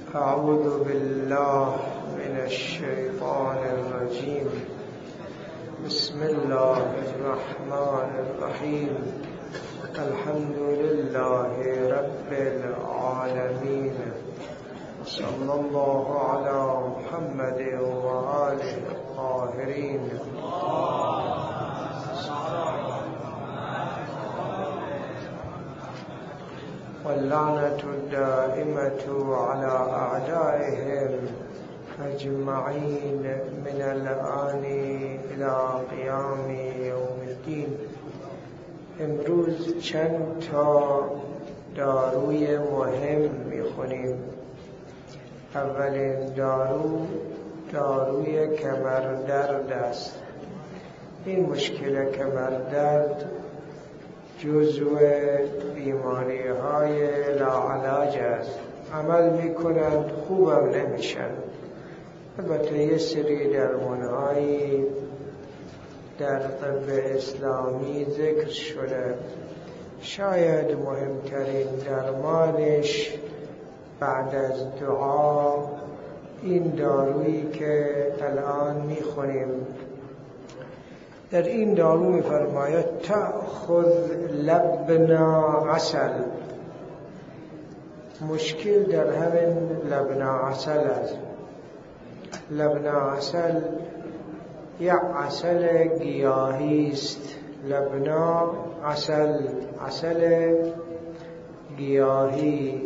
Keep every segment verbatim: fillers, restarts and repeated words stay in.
أعوذ بالله من الشيطان الرجيم. بسم الله الرحمن الرحيم. الحمد لله رب العالمين، صلى الله على محمد وآله الطاهرين. واللعنة الدائمة على أعدائهم أجمعين من الآن إلى قيام يوم الدين. امروز چند تا داروی مهم میخونیم. اولین دارو داروی کمردرد است. این مشکل کمردرد جزو بیماری های لاعلاج است. عمل میکنند، خوبم نمیشن. البته یه سری درمان هایی در طب اسلامی ذکر شده. شاید مهمترین درمانش بعد از دعا این دارویی که الان میخونیم. در این دارو می‌فرماید تأخذ لبنا عسل. مشکل در همین لبنا عسل است. لبنا عسل یک عسل گیاهی است. لبنا عسل، عسل گیاهی.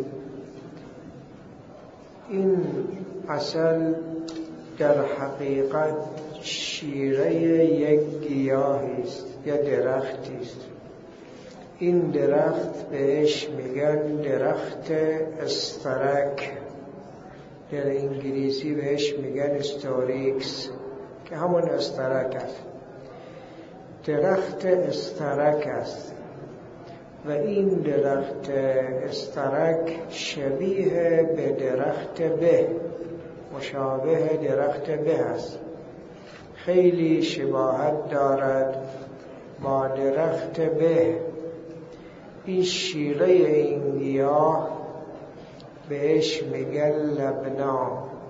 این عسل در حقیقت شیره یک گیاهی است یا درختی است. این درخت بهش میگن درخت استرک، در انگلیسی بهش میگن استوریکس که همون استرک است. درخت استرک است و این درخت استرک شبیه به درخت به، مشابه درخت به است. خیلی شباهت دارد با درخت به. این شیره این گیاه بهش میگن لبنا.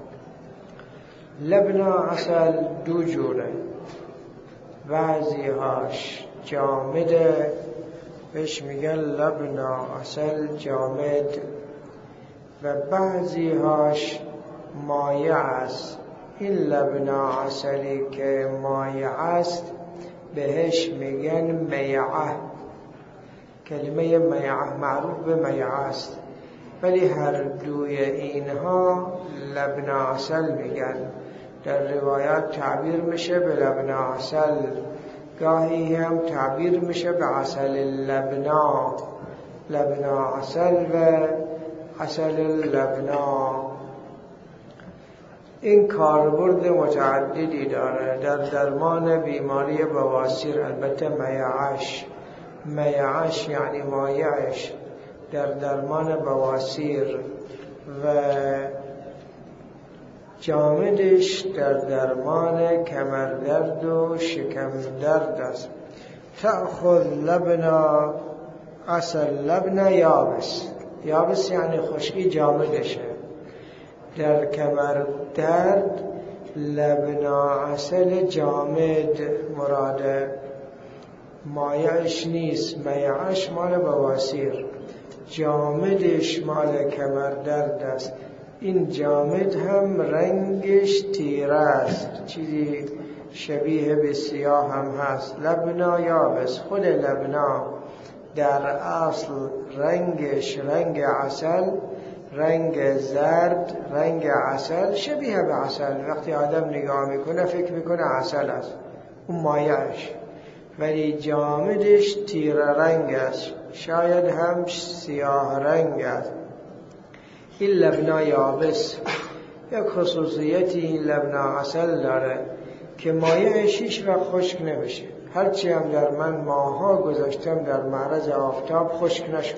لبنا عسل دو جوره. بعضی هاش جامده، بهش میگن لبنا عسل جامد، و بعضی هاش مایع است. این لبنا عسلی که مایع است بهش میگن میعه. کلمه میعه معروف به میعه است، ولی هر دوی اینها لبنا عسل میگن. در روایات تعبیر میشه به لبنا عسل، گاهی هم تعبیر میشه به عسل لبنا. لبنا عسل و عسل لبنا. این کاربرد متعددی داره در درمان بیماری بواسیر. البته میعش میعش یعنی مایعش در درمان بواسیر، و جامدش در درمان کمردرد و شکم درد است. تأخذ لبنا عسل لبنا یابس. یابس یعنی خشکی، جامدشه. در کمر درد لبنا عسل جامد مراده، مایعش نیست. مایعش مال بواسیر، جامدش مال کمر درد است. این جامد هم رنگش تیره است، چیزی شبیه به سیاه هم هست. لبنا یابس، خود لبنا در اصل رنگش رنگ عسل، رنگ زرد، رنگ عسل، شبیه به عسل. وقتی آدم نگاه میکنه فکر میکنه عسل است، اون مایعش، ولی جامدش تیره رنگ است، شاید هم سیاه رنگ است. این لبنا یابس یک خصوصیتی این لبنا عسل داره که مایعش هیچ وقت خشک نمیشه. هرچی هم در من ماها گذاشتم در معرض آفتاب خشک نشد،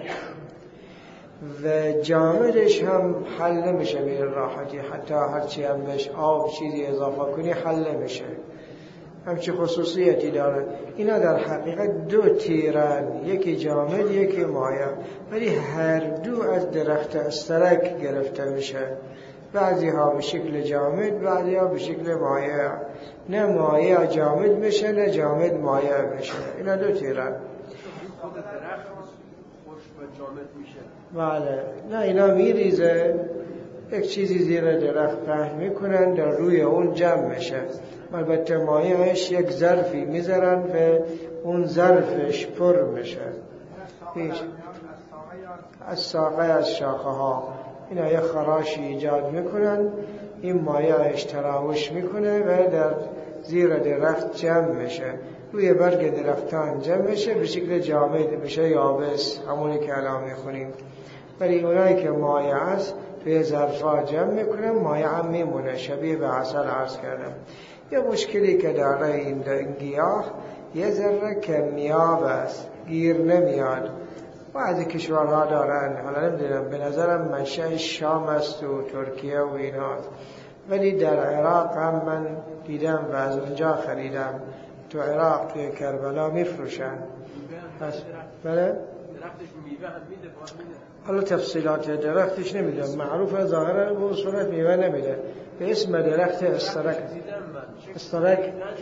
و جامدش هم حل نمیشه به راحتی. حتی هرچی هم بهش آب چیزی اضافه کنی حل نمیشه. همچی خصوصیتی داره. اینا در حقیقت دو تیرن، یکی جامد یکی مایع، ولی هر دو از درخت استرک گرفته میشه. بعضی ها به شکل جامد، بعضی ها به شکل مایع. نه مایع جامد میشه نه جامد مایع میشه. اینا دو تیرن. خود درخت خشک و جامد میشه. بله. نه اینا میریزه، یک چیزی زیر درخت پهن میکنن، در روی اون جمع میشه. البته مایعش یک ظرفی میذارن و اون ظرفش پر میشه. پیش از ساقه از شاخه ها اینا یک خراشی ایجاد میکنن، این مایعش تراوش میکنه و در زیر درخت جمع میشه، روی برگ درختان جمع میشه، به شکل جامد میشه، یابس، همونی که الان میخونیم. ولی اونایی که مایع است توی ظرفا جمع میکنن، مایع هم میمونه، شبیه به عسل عرض کردم. یه مشکلی که داره این گیاه یه ذره کمیاب است، گیر نمیاد. بعضی کشورها دارن، حالا نمیدونم، به نظرم منشأ شام است و ترکیه و اینا، ولی در عراق هم من دیدم و از اونجا خریدم. تو عراق توی کربلا میفروشن. بس بله؟ درختش میوه هم میده، باز میده. حالا تفصیلات درختش نمیدونم، معروف ظاهرا به صورت میوه نمیده، به اسم درخت استرک. استرک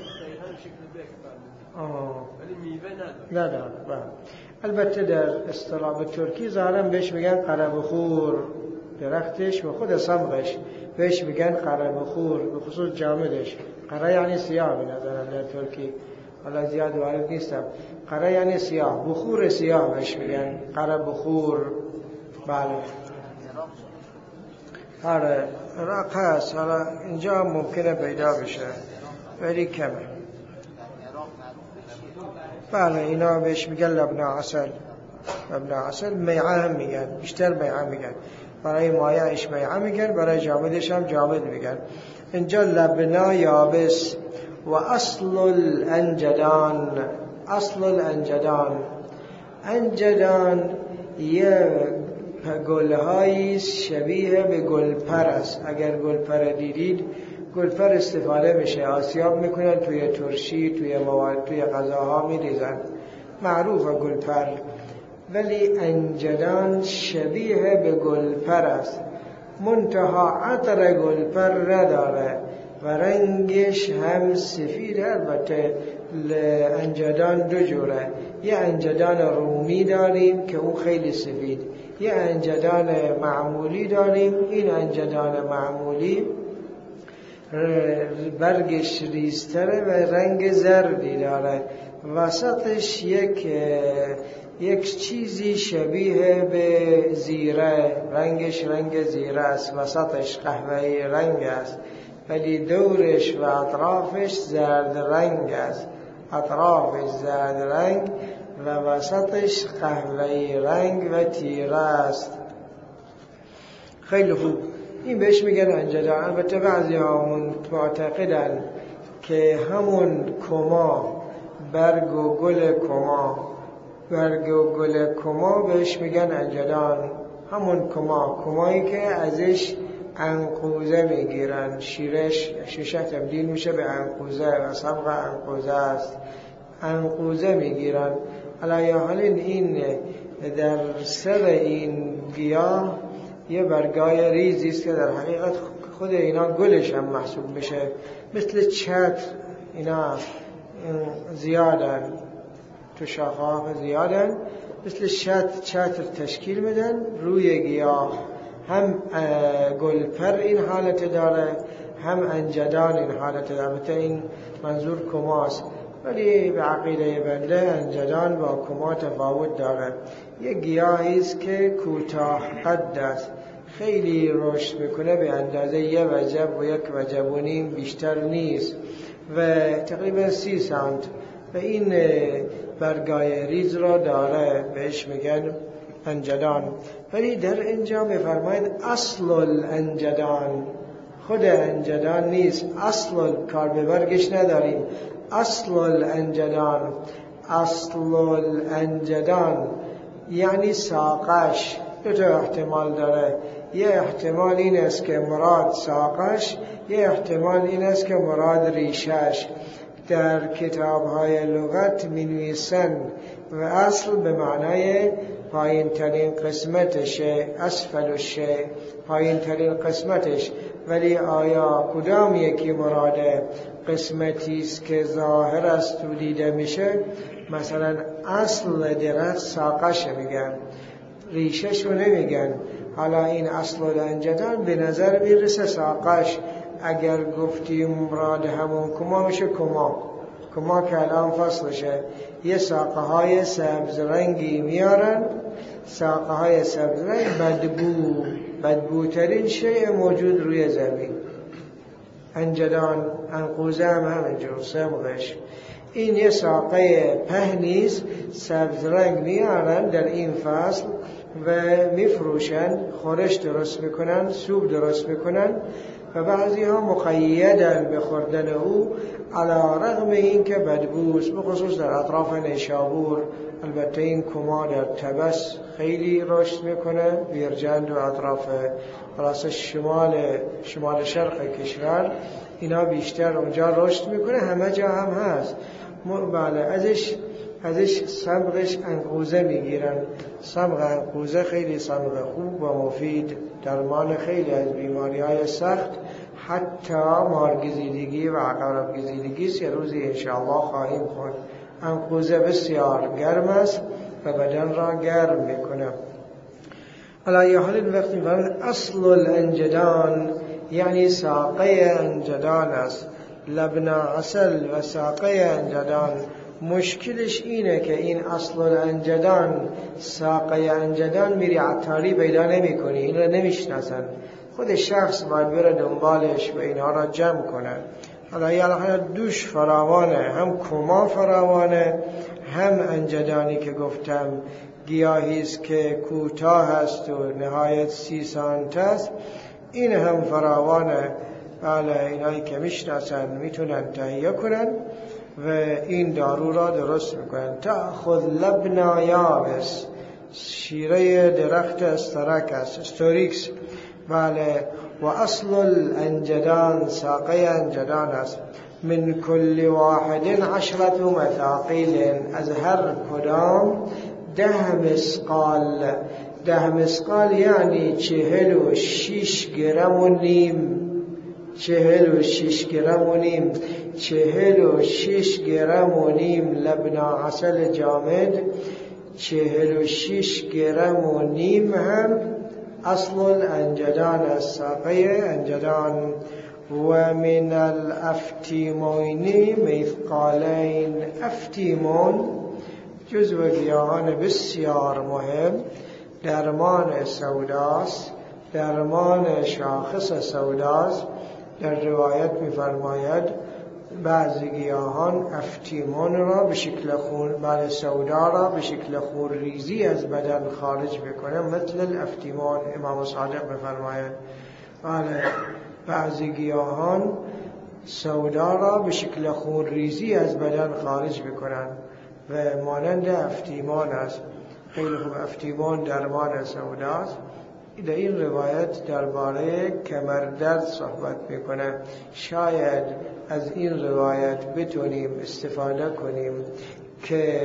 آه ولی میوه نداره. نداره. البته در اصطلاح ترکی ظاهرا بهش میگن قره‌بخور، درختش و خود صمغش بهش میگن قره‌بخور، به خصوص جامدش. قره یعنی سیاه به نظرم در ترکی، حالا زیاد وارد نیستم. قره یعنی سیاه، بخور سیاه بهش میگن قره‌بخور. بله. آره عراق هست، حالا اینجا ممکنه پیدا بشه ولی کمه. بله اینا بهش میگن لبن عسل. لبن عسل میعه هم میگن، بیشتر میعه میگن. برای مایعش میعه میگن، برای جامدش هم جامد میگن. اینجا لبنا یابس و اصل الانجدان. اصل الانجدان، انجدان یه گلهایی شبیه به گلپر است. اگر گلپر دیدید، گلپر استفاده میشه، آسیاب میکنن توی ترشی، توی مواد، توی غذاها میریزن، معروف گلپر. ولی انجدان شبیه به گلپر است، منتها عطر گلپر نداره و رنگش هم سفیده. البته انجدان دو جوره، یه انجدان رومی داریم که اون خیلی سفید، یه انجدان معمولی داریم. این انجدان معمولی برگش ریزتره و رنگ زردی داره، وسطش یک یک چیزی شبیه به زیره، رنگش رنگ زیره است، وسطش قهوه‌ای رنگ است، ولی دورش و اطرافش زرد رنگ است. اطرافش زرد رنگ و وسطش قهوه‌ای رنگ و تیره است. خیلی خوب. این بهش میگن انجدان. البته بعضی ها معتقدن که همون کما، برگ و گل کما، برگ و گل کما بهش میگن انجدان. همون کما، کمایی که ازش عنقوزه میگیرن، شیرش شیشه تبدیل میشه به عنقوزه و صبغ عنقوزه است، عنقوزه میگیرن. علی حال این در سر این گیاه یه برگای ریزی است که در حقیقت خود اینا گلش هم محسوب میشه، مثل چتر. اینا زیادن تو شاخه‌ها، زیادن مثل شت چتر تشکیل میدن روی گیاه. هم گلپر این حالت داره، هم انجدان این حالت داره. البته این منظور کماست، ولی به عقیده بنده انجدان با کما تفاوت داره. یک گیاهی است که کوتاه قد است، خیلی رشد میکنه، به اندازه یه وجب و یک وجب و نیم بیشتر نیست و تقریبا سی سانت و این برگای ریز را داره، بهش میگن انجدان. ولی در اینجا میفرماید اصل الانجدان، خود انجدان نیست. اصل کار به برگش نداریم. اصل الانجدان، اصل الانجدان یعنی ساقش. دو تا احتمال داره. یه احتمال این است که مراد ساقش، یه احتمال این است که مراد ریشش. در کتاب‌های لغت می‌نویسن و اصل به معنای پایین ترین قسمتشه، اسفلش پایین ترین قسمتش، ولی آیا کدام یکی مراد قسمتی است که ظاهر است و دیده میشه؟ مثلا اصل درخت ساقش میگن، ریشش رو نمیگن. حالا این اصل الانجدان به نظر میرسه ساقش، اگر گفتیم مراد همون کما میشه کما کما که الان فصلشه. یه ساقه های سبز رنگی میارن، ساقه های سبز رنگ بدبو بدبوترین شیء موجود روی زمین. انجدان، انقوزه هم همینجور سمغش. این یه ساقه پهنیست سبز رنگ میارن در این فصل و میفروشن، خورش درست میکنن، سوپ درست میکنن و بعضی ها مقیدن به خوردن او علی رغم این که بدبوست، بخصوص در اطراف نیشابور. البته این کما در تبس خیلی رشد میکنه، بیرجند و اطراف خلاص شمال شمال شرق کشور اینا بیشتر اونجا رشد میکنه، همه جا هم هست. بله، ازش ازش صبغش انقوزه میگیرن. صبغ انقوزه خیلی صبغ خوب و مفید، درمان خیلی از بیماری های سخت، حتی مارگزیدگی و عقرب گزیدگی است. یه روزی انشاءالله خواهیم خورد. انقوزه بسیار گرم است و بدن را گرم میکنه. حالا یه حال وقت میفهمید اصل الانجدان یعنی ساقه انجدان است. لبن عسل و ساقه انجدان مشکلش اینه که این اصل الانجدان، ساقه انجدان، میری عطاری پیدا نمی کنی، این را نمیشناسن. خود شخص باید بره دنبالش و اینها را جمع کنه. حالا یه دوش فراوانه، هم کما فراوانه، هم انجدانی که گفتم گیاهی است که کوتاه است و نهایت سی سانت است، این هم فراوانه. بله، اینایی که میشناسن میتونن تهیه کنن و این دارو را درست میکنن. تأخذ لبن یابس، شیره درخت استرک است، استوریکس. بله، و اصل الانجدان ساقه انجدان است. من کل واحد عشرت مثاقیل، از هر کدام ده مسقال. ده مسقال یعنی چهل و شیش گرم و نیم. چهل و شیش گرم و نیم چهل و شیش گرم و نیم لبن عسل جامد، چهل و شیش گرم و نیم هم اصل الانجدان است، ساقه انجدان. و من الافتیمون مثقالین، افتیمون جزو گیاهان بسیار مهم، درمان سوداست، درمان شاخص سوداست. در روایت می‌فرماید بعضی گیاهان افتیمون را به شکل خون، بعد سودا را به شکل خون ریزی از بدن خارج بکنه، مثل الافتیمون. امام صادق می‌فرماید بله، بعضی گیاهان سودا را به شکل خون ریزی از بدن خارج بکنن و مانند افتیمان است. خیلی خوب، افتیمان درمان سوداست. در این روایت درباره کمردرد صحبت میکنه. شاید از این روایت بتونیم استفاده کنیم که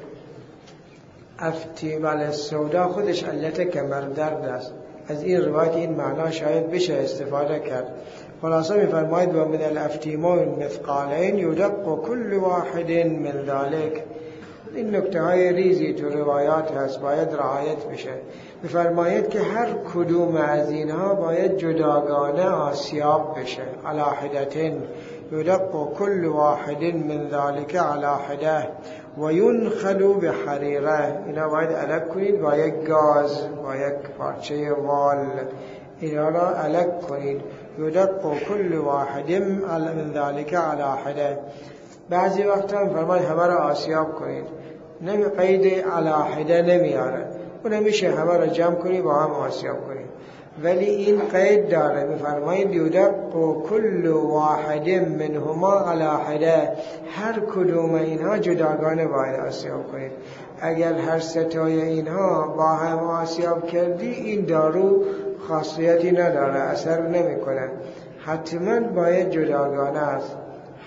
افتیمان سودا خودش علت کمردرد است. از این روایت این معنا شاید بشه استفاده کرد. خلاصه میفرماید و من الافتیمون مثقالین یدق کل واحد من ذلك. این نکته های ریزی تو روایات هست، باید رعایت بشه. میفرماید که هر کدوم از اینها باید جداگانه آسیاب بشه، علی حدتین. یدق کل واحد من ذلك علی حده و ینخلو بحریره. اینا باید علک کنید با یک گاز، با یک پارچه وال، اینا را علک کنید. یدق کل واحد من ذلك علی حده. بعضی وقتا هم فرماید همه را آسیاب کنید، نمی قید علی حده نمیاره، و نمیشه همه را جمع کنی با هم آسیاب کنی، ولی این قید داره. میفرمایید یدق کل واحد منهما علی حده، هر کدوم اینها جداگانه باید آسیاب کنید. اگر هر ستای اینها با هم آسیاب کردی، این دارو خاصیتی نداره، اثر نمیکنه. حتما باید جداگانه است.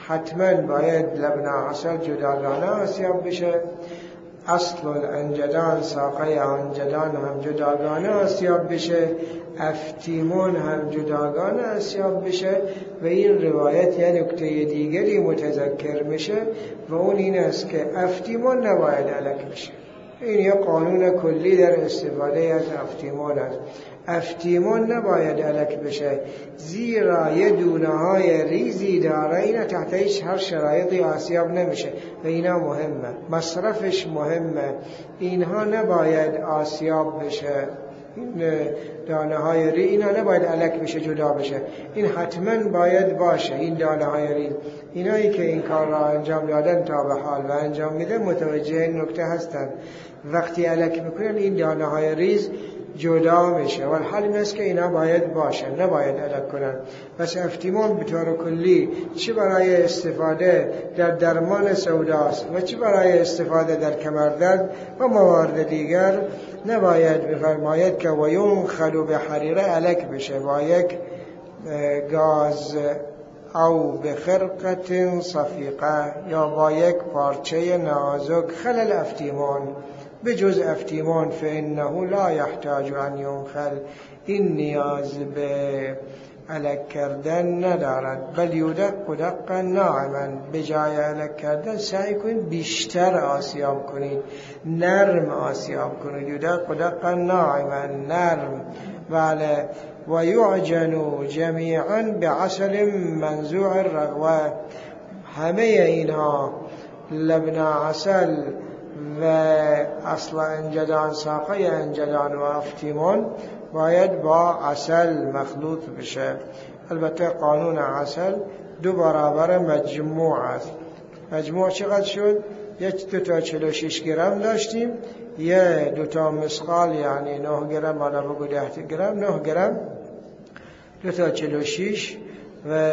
حتما باید لبن عسل جداگانه آسیاب بشه، اصل الانجدان ساقه انجدان هم جداگانه آسیاب بشه، افتیمون هم جداگانه آسیاب بشه. و این روایت یه نکته دیگری متذکر میشه و اون این است که افتیمون نباید علک بشه. این یه قانون کلی در استفاده از افتیمون است. افتیمون نباید علک بشه زیرا یه دونه های ریزی داره، اینا تحت هیچ هر شرایطی آسیاب نمیشه و اینا مهمه، مصرفش مهمه، اینها نباید آسیاب بشه. این دانه های ریز اینا نباید علک بشه، جدا بشه، این حتما باید باشه. این دانه های ریز، اینایی که این کار را انجام دادن تا به حال و انجام میده متوجه این نکته هستن. وقتی علک میکنن این دانه های ریز جدا میشه و الحال این است که اینا باید باشن، نباید علک کنن. پس افتیمون به طور کلی چی برای استفاده در درمان سوداست و چی برای استفاده در کمردرد و موارد دیگر نباید بفرماید که و ینخل به حریره علک بشه با یک گاز او به خرقت صفیقه یا با یک پارچه نازک خلل افتیمون بجز افتیمون فإنه لا يحتاج ان ينخل، این نیاز به علک کردن ندارد. بل یدق دقا ناعما، به جای علک کردن سعی کنید بیشتر آسیاب کنید، نرم آسیاب کنید. یدق دقا ناعما، نرم. بله. و یعجن جمیعا بعسل منزوع الرغوه، همه اینها لبن عسل و اصل انجدان ساقه انجدان و افتیمون باید با عسل مخلوط بشه. البته قانون عسل دو برابر مجموع است. مجموع چقدر شد؟ یک دو تا چهل و شش گرم داشتیم، یه دو تا مسقال یعنی نه گرم، حالا بگو ده گرم، نه گرم، دو تا چهل و شش و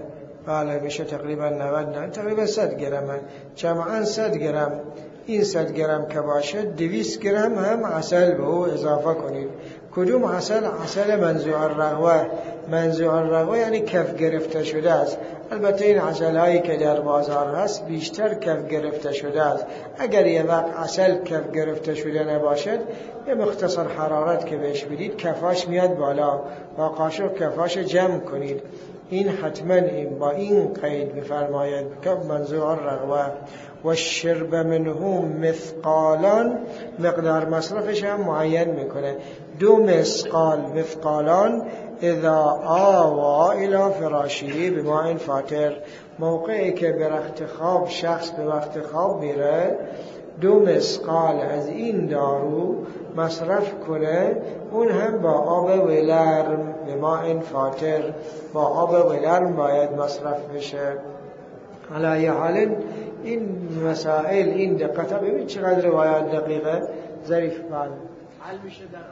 بله میشه تقریبا نود، نه تقریبا صد گرمه، جمعا صد گرم. این صد گرم که باشه دویست گرم هم عسل به او اضافه کنید. کدوم عسل؟ عسل منزوع الرغوه. منزوع الرغوه یعنی کف گرفته شده است. البته این عسل هایی که در بازار هست بیشتر کف گرفته شده است. اگر یه وقت عسل کف گرفته شده نباشد، یه مختصر حرارت که بهش بدید کفاش میاد بالا، با قاشق کفاش جمع کنید. این حتما این با این قید بفرماید که منزوع الرغوه. و الشرب منه مثقالان، مقدار مصرفش هم معین میکنه. دو مسقال، مثقالان اذا آوا الى فراشی بماء فاتر، موقعی که به رخت خواب شخص به وقت خواب میره، دو مسقال از این دارو مصرف کنه، اون هم با آب ولرم بماء فاتر، با آب ولرم باید مصرف بشه. علی حال این مسائل، این دقیقه ببین چقدر روایات دقیقه ظریف. بعد حل میشه در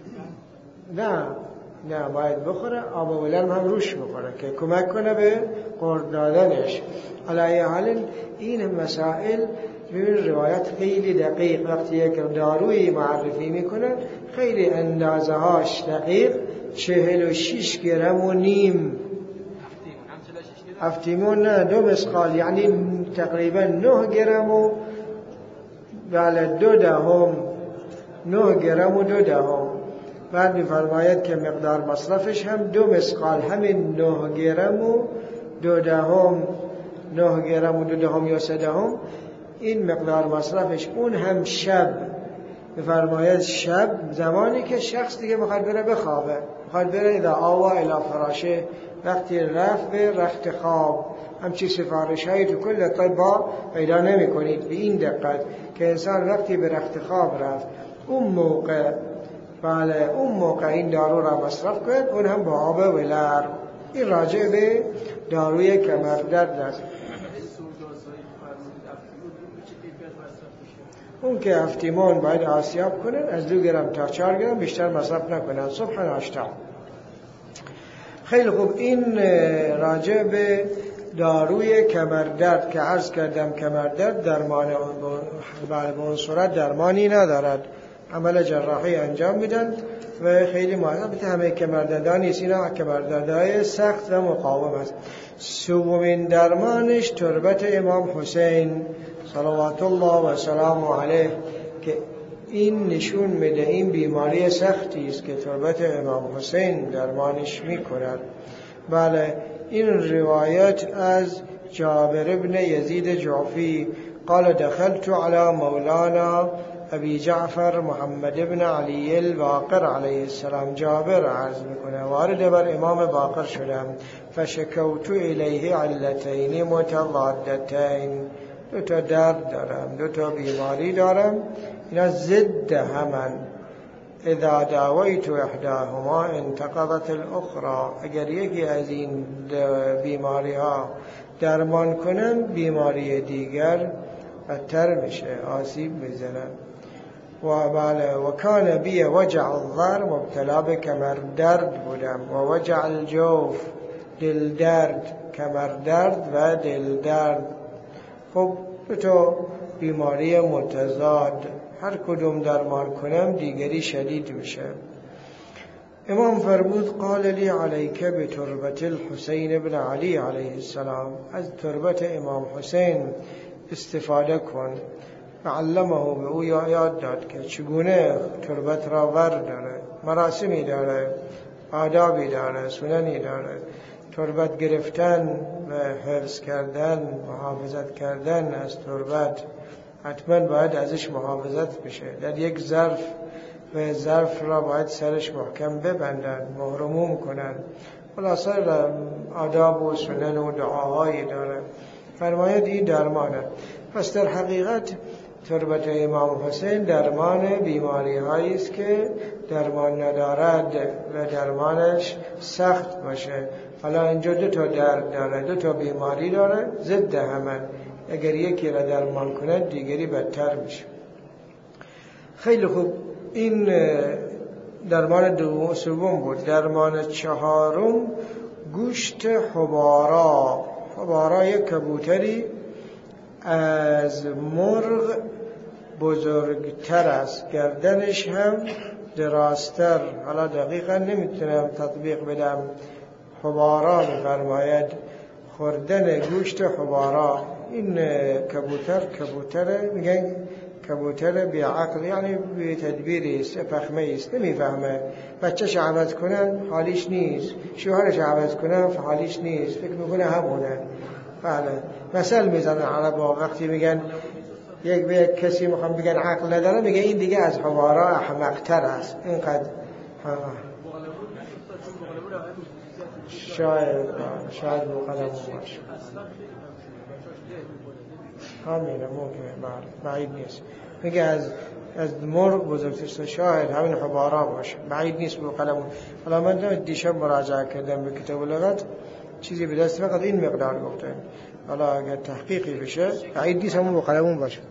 آب؟ نه نه باید بخوره، آب ولرم هم روش بخوره که کمک کنه به قرد دادنش. علی حال این مسائل ببین روایت خیلی دقیق، وقتی یک دارویی معرفی میکنه خیلی اندازه هاش دقیق. چهل و شش گرم و نیم افتیمون، نه دو مسقال یعنی تقریبا نه گرم و بله دو دهم، نه گرم و دو دهم. بعد می‌فرماید که مقدار مصرفش هم دو مسقال، همین نه گرم و دو دهم، نه گرم و دو دهم یا سه دهم، این مقدار مصرفش. اون هم شب می‌فرماید، شب زمانی که شخص دیگه می‌خواد بره بخوابه، می‌خواد بره اذا آوا الی فراشه، وقتی رفت به رخت خواب. همچی سفارش هایی تو کل طبا پیدا نمی کنید به این دقت که انسان وقتی به رخت خواب رفت اون موقع، بله اون موقع این دارو را مصرف کنید، اون هم با آب ولرم. این راجع به داروی کمردرد است. اون که افتیمون باید آسیاب کنن، از دو گرم تا چهار گرم بیشتر مصرف نکنن صبح ناشتا. خیلی خوب. این راجع به داروی کمردرد که عرض کردم کمردرد درمان به اون صورت درمانی ندارد، عمل جراحی انجام میدن و خیلی مهمه. همه کمردردان نیست، اینا کمردردهای سخت و مقاوم است. سومین درمانش تربت امام حسین صلوات الله و سلام علیه که این نشون میده این بیماری سختی است که تربت امام حسین درمانش میکند. بله، این روایت از جابر ابن یزید جعفی قال دخلت على مولانا ابی جعفر محمد ابن علی الباقر علیه السلام. جابر عرض میکنه وارد بر امام باقر شدم، فشکوت الیه علتین متضادتین، دو تا درد دارم، دو تا بیماری دارم، اینا ضد همن. اذا داویت احداهما انتقضت الاخرى، اگر یکی از این بیماری ها درمان کنم بیماری دیگر بدتر میشه، آسیب میزنم. و بله و کان بی وجع الظهر، مبتلا به کمر درد بودم، و وجع الجوف، دل درد، کمر درد و دل درد. خب تو بیماری متضاد، هر کدوم درمان کنم دیگری شدید میشه. امام فرمود قال لی علیک بتربت الحسین ابن علی علیه السلام، از تربت امام حسین استفاده کن. علمه، به او یاد داد که چگونه تربت را ور داره، مراسمی داره، آدابی داره، سننی داره. تربت گرفتن و حفظ کردن، محافظت کردن از تربت حتما باید ازش محافظت بشه. در یک ظرف و ظرف را باید سرش محکم ببندن، محرموم کنن. خلاصه آداب و سنن و دعاهایی داره. فرماید این درمانه. پس در حقیقت تربت امام حسین درمان بیماری هایی است که درمان ندارد و درمانش سخت باشه. حالا اینجا دو تا درد داره، دو تا بیماری داره، ضد همه. اگر یکی را درمان کنه دیگری بدتر میشه. خیلی خوب، این درمان دوم سوم بود. درمان چهارم گوشت حبارا. حبارا یک کبوتری از مرغ بزرگتر است، گردنش هم درازتر. حالا دقیقا نمیتونم تطبیق بدم. حبارا میفرماید خوردن گوشت حبارا. این کبوتر کبوتر میگن کبوتر بی عقل، یعنی بی تدبیری است، فخمه است، نمیفهمه. بچه‌ش عوض کنن حالیش نیست، شوهرش عوض کنن حالیش نیست، فکر میکنه همونه. بله، مثل میزنن عربا وقتی میگن یک به یک کسی میخوام بگن عقل نداره، میگه این دیگه از حوارا احمق‌تر است. اینقدر شاید شاید مقدم باشه، همینه، ممکنه، بله، بعید نیست. میگه از از مرغ بزرگتر، شاید همین حبارا باشه، بعید نیست به قلمون. حالا من دیشب مراجعه کردم به کتاب لغت، چیزی به دست فقط این مقدار گفتن. حالا اگر تحقیقی بشه بعید نیست همون با قلمون باشه.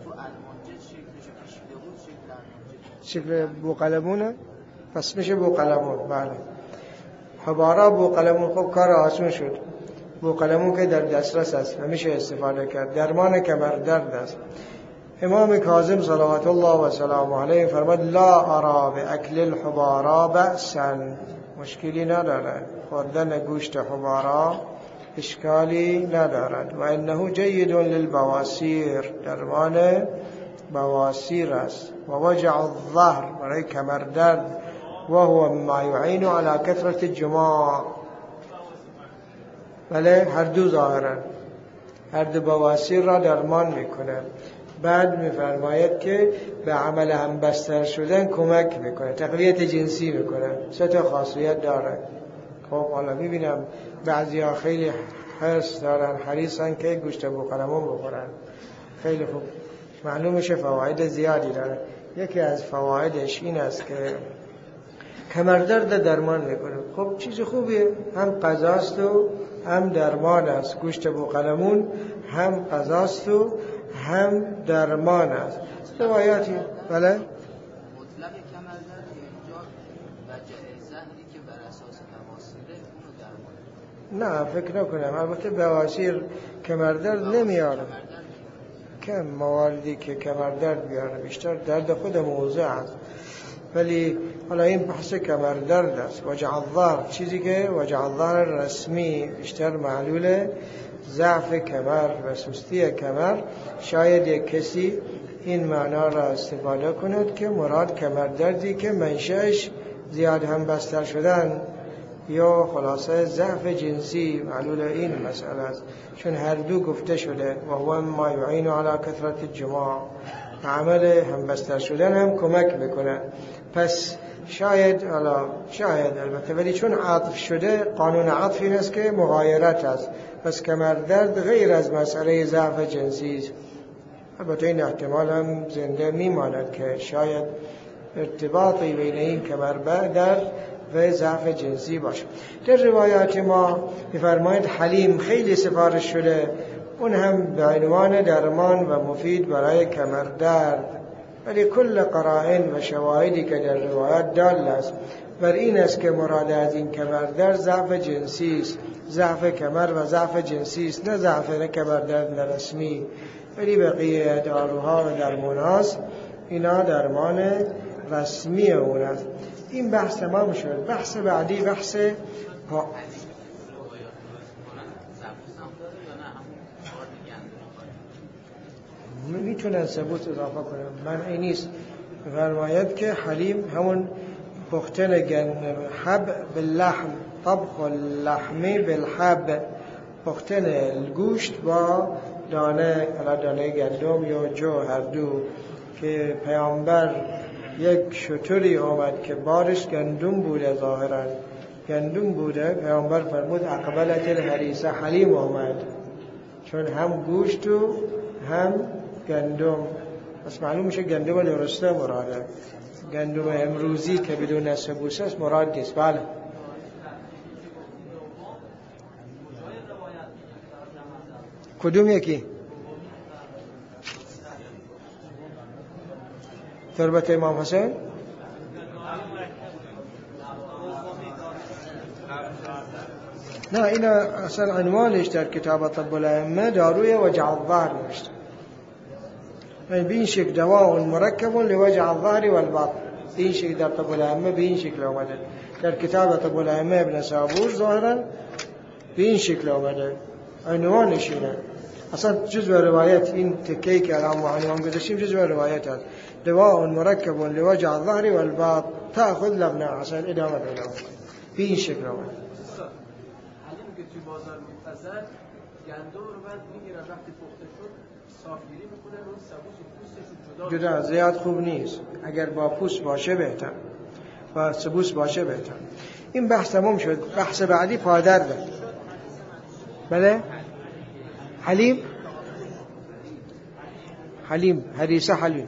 شکل بوقلمونه، پس میشه بوقلمون. بله، حبارا بوقلمون. خب کار آسون شد. بوقلمون که در دسترس است و میشه استفاده کرد. درمان کمر درد است. امام کاظم صلوات الله و سلام علیه فرمود لا ارا باکل الحبارا بأسا، مشکلی نداره خوردن گوشت حبارا، اشکالی ندارد. و انه جید للبواسیر، درمان بواسیر است. و وجع الظهر، برای کمر درد. و هو ما یعین علی کثرة الجماع. بله، هر دو ظاهرا هر دو بواسیر را درمان میکنه. بعد میفرماید که به عمل همبستر شدن کمک میکنه، تقویت جنسی میکنه. سه تا خاصیت داره. خب حالا ببینم بعضی ها خیلی حرص دارن، حریصن که گوشت بوقلمون بخورن. خیلی خوب، معلوم میشه فواید زیادی داره. یکی از فوایدش این است که کمردرد درمان میکنه. خب چیز خوبیه، هم غذاست و هم درمان است. گوشت بوقلمون هم غذاست و هم درمان است. روایاتی بله مطلق کمردرد اینجا وجع زهری که بر اساس بواسیره اونو درمان. نه فکر نکنم، البته بواسیر کمردرد نمیاره. کم مواردی که کمر درد بیاره، بیشتر درد خود موضع است. ولی حالا این بحث کمر درد است. وجع الظهر چیزی که وجع الظهر رسمی بیشتر معلول ضعف کمر و سستی کمر. شاید یک کسی این معنا را استفاده کند که مراد کمر دردی که منشأش زیاد هم بستر شدن یا خلاصه ضعف جنسی معلول این مسئله است، چون هر دو گفته شده و هو ما یعین علی کثرت الجماع، عمل هم بستر شدن هم کمک میکنه. پس شاید حالا شاید البته ولی چون عطف شده قانون عطف این است که مغایرت است، پس کمر درد غیر از مسئله ضعف جنسی است. البته این احتمال هم زنده میماند که شاید ارتباطی بین این کمر درد و ضعف جنسی باشه. در روایات ما می‌فرمایند حلیم خیلی سفارش شده، اون هم به عنوان درمان و مفید برای کمر درد، ولی کل قرائن و شواهدی که در روایات دال است بر این است که مراد از این کمر درد ضعف جنسی است، ضعف کمر و ضعف جنسی است، نه ضعف کمر درد رسمی. ولی بقیه داروها و درمان‌هاست، اینا درمان رسمی اون است. این بحث تمام شد. بحث بعدی بحث پا... میتونن ثبوت اضافه کنم، من این نیست. فرماید که حلیم همون پختن گندم، حب باللحم، طبخ اللحم بالحب، پختن گوشت با دانه، حالا دانه گندم یا جو، هر دو. که پیامبر یک شتری آمد که بارش گندم بوده، ظاهرا گندم بوده، پیامبر فرمود اقبلت الحریسه، حلیم آمد، چون هم گوشت و هم گندم. پس معلوم میشه گندم درسته مراده، گندم امروزی که بدون سبوسه است مراد نیست. بله کدوم یکی؟ تربت امام حسین؟ نه، این اصلا عنوانش در کتاب طب الائمه داروی وجع الظهر نوشته. این بین شکل دواء مرکب لوجع الظهر والبطن، این شکل در طب الائمه به این شکل آمده. در کتاب طب الائمه ابن سابور ظاهرا به این شکل آمده، عنوانش اینه. اصلا جزء روایت این تکی که الان ما عنوان گذاشتیم جزء روایت است. دواء مرکب لوجع الظهر والبطن تأخذ لبن عسل. ادامه پیدا به این شکل آمده. حلیم که توی بازار می‌پزد گندم رو بعد میگیرن، وقتی پخته شد صافگیری میکنن، اون سبوس و پوستش جدا جدا زیاد خوب نیست. اگر با پوست باشه بهتر، با سبوس باشه بهتر. این بحث تموم شد. بحث بعدی پادرده. بله حلیم، حلیم حریسه حلیم.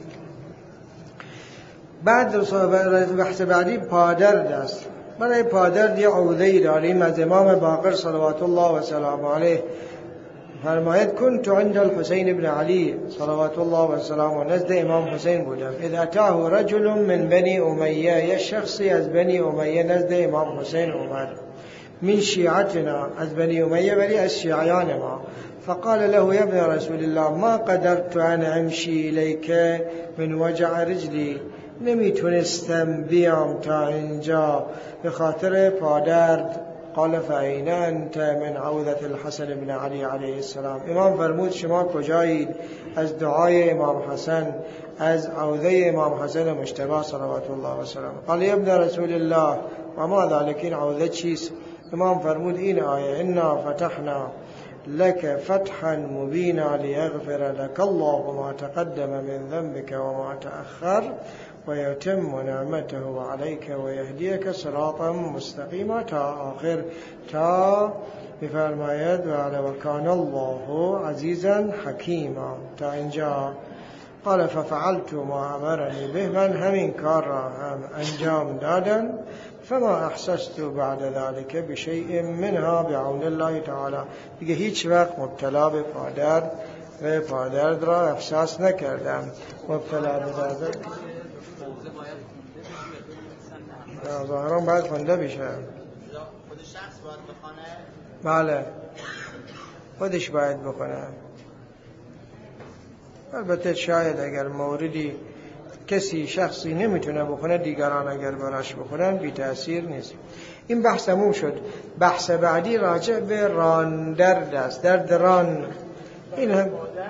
بعد بحث بعدی پادرد است. برای پادرد یه عوضه‌ای داریم از امام باقر صلوات الله و سلام علیه. فرماید كنت عند الحسين بن علي صلوات الله و سلام نزد امام حسین بودم. اذ اتاه رجل من بني امیه، یه شخصی از بنی امیه نزد امام حسین اومد، من شیعتنا، از بنی امیه ولی از شیعیان ما. فقال له يا ابن رسول الله ما قدرت ان امشي اليك من وجع رجلي، نمیتونستم بیام تا اینجا به خاطر پادرد. قال فأين انت؟ من عوذة الحسن بن علي علیه السلام. امام فرمود شما کجایید؟ از دعای امام حسن، از عوذه امام حسن مجتبی صلوات الله و سلام. قال يا ابن رسول الله و ما ذلك، این عوذه چیست؟ امام فرمود این آیه انا فتحنا لك فتحا مبینا لیغفر لك الله ما تقدم من ذنبك وما تأخر ويتم نعمته عليك ويهديك صراطا مستقيما تا آخر. تا بفرماید و وكان الله عزيزا حكيما تا اینجا. قال ففعلت ما امرني به، من همین کار را هم انجام دادم. فما احسست بعد ذلك بشيء منها بعون الله تعالی. دیگه هیچ وقت مبتلا به پادرد و پادرد را احساس نکردم. مبتلا به پادرد ظاهرا باید خونده بشه. خود شخص باید بخونه؟ بله خودش باید بخونه. البته شاید اگر موردی کسی شخصی نمیتونه بخونه دیگران اگر براش بخونن بی تأثیر نیست. این بحث تموم شد. بحث بعدی راجع به ران درد است. درد ران این هم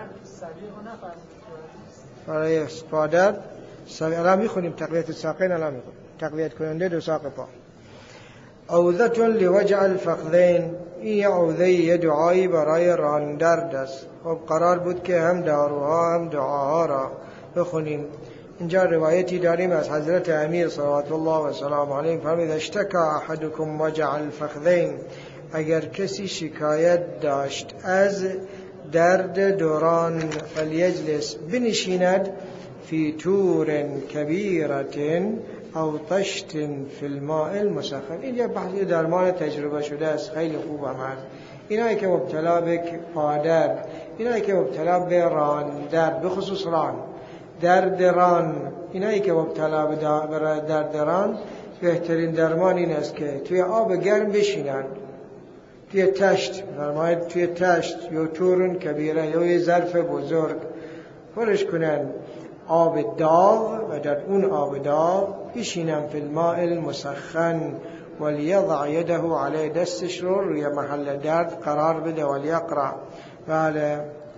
برای پادر الان میخونیم تقویت ساقین، الان میخونیم تقویت کننده دو ساق پا. عوضة لوجع الفخذین، این عوضه یه دعایی برای ران درد است. خب قرار بود که هم داروها هم دعاها را بخونیم. اینجا روایتی داریم از حضرت امیر صلوات الله و سلام علیه فرمود اشتکا احدکم وجع الفخذین، اگر کسی شکایت داشت از درد دوران فلیجلس، بنشیند فی تور کبیرت او طشت فی الماء المسخن. این یه بحثی درمان تجربه شده است، خیلی خوب عمل. اینایی که مبتلا به پادر، اینایی که مبتلا به ران درد، به خصوص ران درد ران، اینایی که مبتلا به درد ران، بهترین درمان این است که توی آب گرم بشینن، توی تشت، فرماید توی تشت یا تورن کبیره یا یه ظرف بزرگ پرش کنن آب داغ و در اون آب داغ بشینن فی الماء المسخن ولیضع یده علی، دستش رو روی محل درد قرار بده ولیقرأ. بله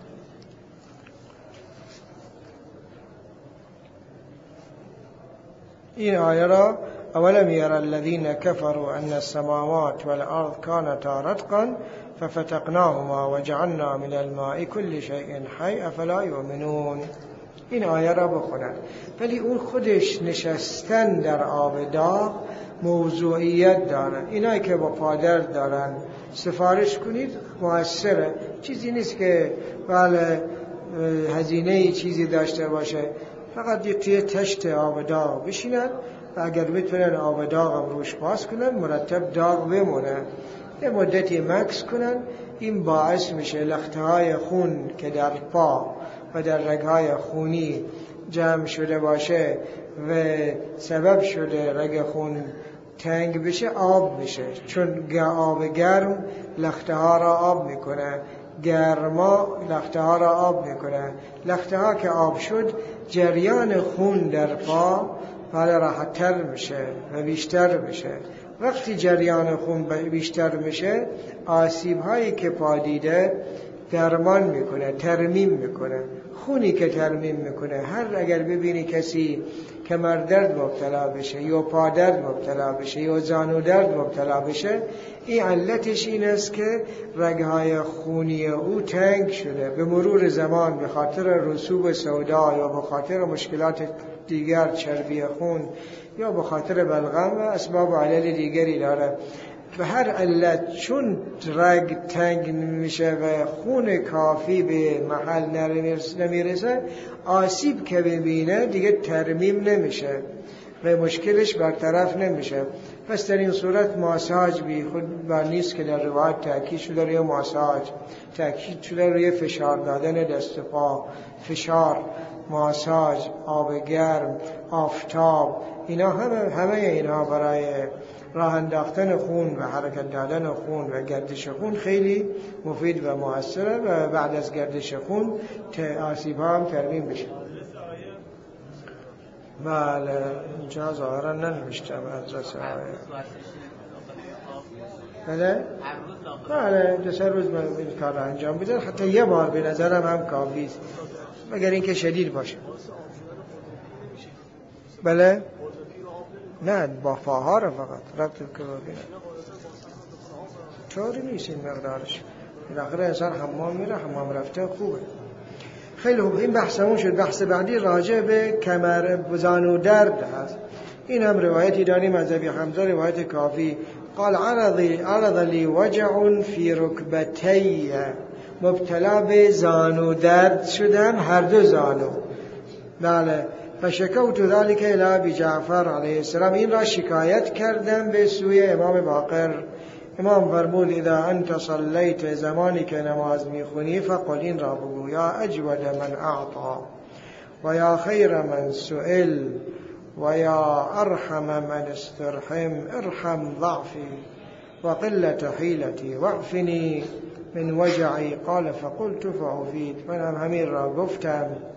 این آیه را اولم یر الذین کفروا ان السماوات والارض كانتا رتقا ففتقناهما وجعلنا من الماء كل شيء حي افلا یؤمنون. این آیه را بخونن. ولی اون خودش نشستن در آب داغ موضوعیت داره. اینایی که با پادر دارن سفارش کنید، موثره. چیزی نیست که بله هزینه چیزی داشته باشه، فقط یک توی تشت آب داغ بشینن و اگر بتونن آب داغ هم روش باز کنن مرتب داغ بمونه، یه مدتی مکس کنن. این باعث میشه لخته‌های خون که در پا و در رگ‌های خونی جمع شده باشه و سبب شده رگ خون تنگ بشه آب بشه، چون آب گرم لخته ها را آب میکنه، گرما لخته ها را آب میکنه. لخته ها که آب شد جریان خون در پا حالا راحت تر میشه و بیشتر میشه. وقتی جریان خون بیشتر میشه آسیب هایی که پا دیده درمان میکنه، ترمیم میکنه. خونی که ترمیم میکنه، هر اگر ببینی کسی کمر درد مبتلا بشه یا پا درد مبتلا بشه یا زانو درد مبتلا بشه، این علتش این است که رگهای خونی او تنگ شده به مرور زمان به خاطر رسوب سودا یا به خاطر مشکلات دیگر، چربی خون یا به خاطر بلغم و اسباب و علل دیگری داره. به هر علت چون رگ تنگ میشه و خون کافی به محل نمیرسه، آسیب که ببینه دیگه ترمیم نمیشه و مشکلش برطرف نمیشه. پس در این صورت ماساژ بی خود بر نیست که در روایت تاکید شده روی ماساژ، تاکید شده روی فشار دادن دست پا، فشار، ماساژ، آب گرم، آفتاب، اینا همه همه اینا برای راه انداختن خون و حرکت دادن خون و گردش خون خیلی مفید و مؤثره و بعد از گردش خون آسیب‌ها هم ترمیم بشه. بله اینجا ظاهرا ننوشتم از رسائل. بله بله دو سه روز من این کار را انجام بدم، حتی یه بار به نظرم هم کافی است مگر اینکه شدید باشه. بله نه با فاها رو فقط ربط کلوری طوری نیست این مقدارش. بالاخره انسان حمام میره، حمام رفته خوبه. خیلی خوب، این بحثمون شد. بحث بعدی راجع به کمر زانو درد هست. این هم روایتی داریم از ابی حمزه، روایت کافی. قال عرضی عرض لی وجع فی رکبتی، مبتلا به زانو درد شدم، هر دو زانو. بله فشکوت ذلك الی ابی جعفر علیه السلام، این را شکایت کردم به سوی امام باقر. امام فرمود اذا انت صلیت، زمانی که نماز میخونی، فقل این را بگو یا اجود من اعطا و یا خیر من سئل و یا ارحم من استرحم، ارحم ضعفی و قلت حیلتی واعفنی من وجعی. قال فقلت فعفیت، من هم همین را گفتم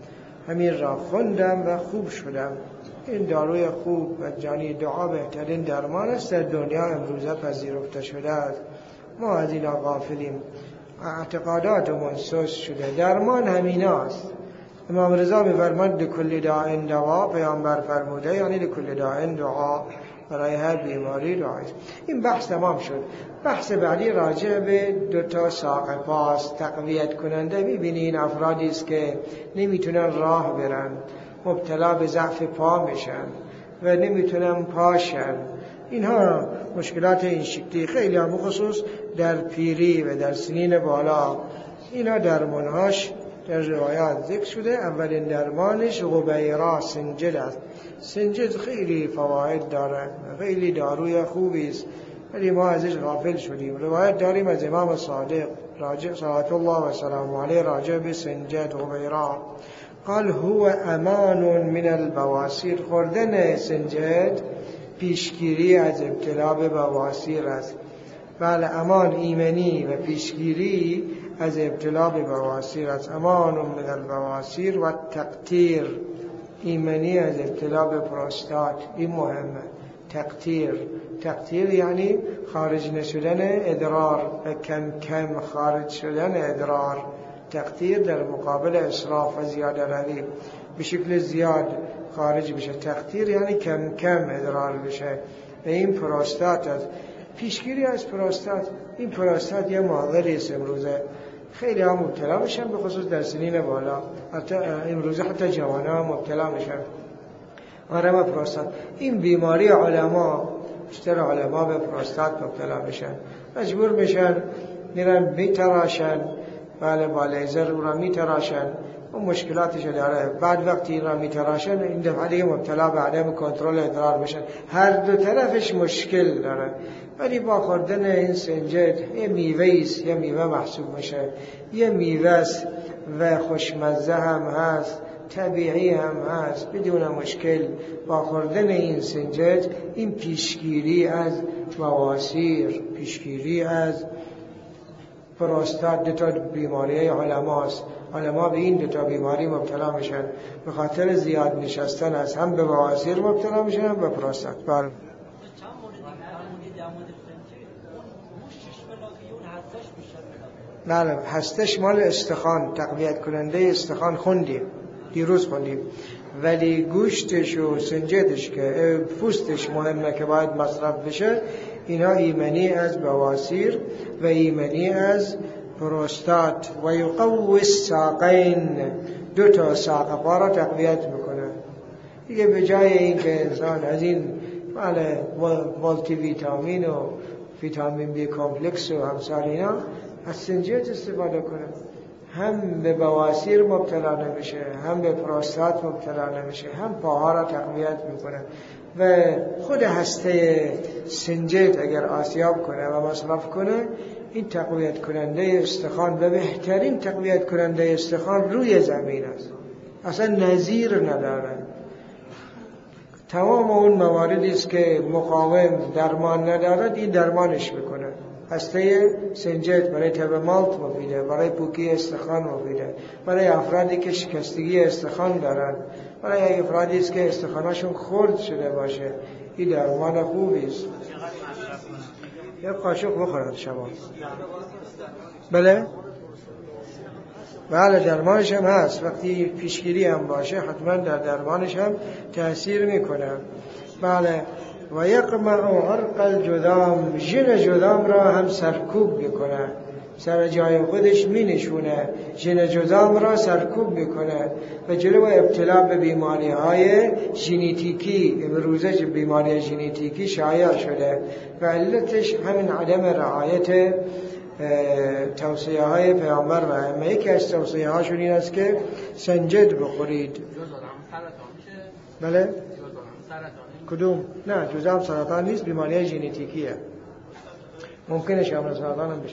همین را خوندم و خوب شدم. این داروی خوب و جانی دعا بهترین درمان است در دنیا امروزه پذیرفته شده است. ما از اینا غافلیم، اعتقاداتمون سست شده. درمان همین است. امام رضا می‌فرماید لکل داء دوا، پیامبر فرموده یعنی لکل داء دعا، برای هر بیماری دعا است. این بحث تمام شد. بحث بعدی راجع به دو تا ساق پاست، تقویت کننده. می‌بینی این افرادی است که نمیتونن راه برن، مبتلا به ضعف پا میشن و نمیتونن پاشن. اینها مشکلات این شکلی خیلی هم خصوص در پیری و در سنین بالا. اینا درمانهاش در روایات ذکر شده. اولین درمانش غبیرا، سنجد است. سنجد خیلی فواید داره، خیلی داروی خوبی است، ولی ما ازش غافل شدیم. روایت داریم از امام صادق راجع صلوات الله و سلام علیه راجع به سنجد غبیرا، قال هو امان من البواسیر. خوردن سنجد پیشگیری از ابتلا به بواسیر است. بله، امان، ایمنی و پیشگیری از ابتلا به بواسیر است. امان من البواسیر و تقطیر، ایمنی از ابتلا به پروستات. این مهمه. تقطیر، تقطیر یعنی خارج نشدن ادرار و کم کم خارج شدن ادرار. تقطیر در مقابل اسراف و زیاده روی، به شکل زیاد خارج بشه. تقطیر یعنی کم کم ادرار بشه. و این پروستات است. پیشگیری از پروستات. این پروستات یه معضلی است امروزه. خیلی هم مبتلا میشن، به خصوص در سنین بالا. حتی امروزه حتی جوانان هم مبتلا میشن. ورم پروستات، این بیماری علما، بیشتر علما به پروستات مبتلا میشن، مجبور میشن میرن میتراشن. بله، با لیزر او را میتراشن، اون مشکلاتش داره. بعد وقتی این را میتراشن، این دفعه دیگه مبتلا به عدم کنترل ادرار میشن. هر دو طرفش مشکل داره. ولی با خوردن این سنجد، یه میوه است، یه میوه محسوب میشه، یه میوه است و خوشمزه هم هست، طبیعی هم هست، بدون مشکل. با خوردن این سنجد، این پیشگیری از بواسیر، پیشگیری از پروستات، دو تا بیماری علماست. علما به این دو تا بیماری مبتلا میشن، به خاطر زیاد نشستن از هم به بواسیر مبتلا میشن، هم به پروستات. بله. بله، هستش مال استخوان، تقویت کننده استخوان خوندیم، دیروز خوندیم. ولی گوشتش و سنجدش که پوستش مهمه که باید مصرف بشه، اینا ایمنی از بواسیر و ایمنی از پروستات. و یقوی الساقین، دو تا ساق پا را تقویت میکنه. دیگه به جای این که انسان از این بله مالتی ویتامین و ویتامین بی کمپلکس و همسال اینا، از سنجد استفاده کنه، هم به بواسیر مبتلا نمیشه، هم به پروستات مبتلا نمیشه، هم پاها را تقویت میکنه. و خود هسته سنجد اگر آسیاب کنه و مصرف کنه، این تقویت کننده استخوان و بهترین تقویت کننده استخوان روی زمین است، اصلا نظیر نداره. تمام اون مواردی است که مقاوم درمان ندارد، این درمانش میکنه. هسته سنجد برای تب مالت مفیده، برای پوکی استخوان مفیده، برای افرادی که شکستگی استخوان دارن، برای افرادی است که استخوانشون خرد شده باشه، این درمان خوبی است. یک قاشق بخورد شما. بله بله، درمانش هم هست. وقتی پیشگیری هم باشه، حتما در درمانش هم تأثیر میکنه. بله. و یقمع عرق الجذام، ژن جذام را هم سرکوب میکنه، سر جای خودش می نشونه، ژن جذام را سرکوب میکنه و جلو ابتلا به بیماری های ژنتیکی، امروزه بیماری ژنتیکی شایع شده و علتش همین عدم رعایت توصیه های پیامبر و ائمه. یکی از توصیه هاشون این است که سنجد بخورید. بله؟ کدوم؟ نه، جذام سرطان نیست، بیماری ژنتیکیه. ممکنه شامل سرطان هم بشه.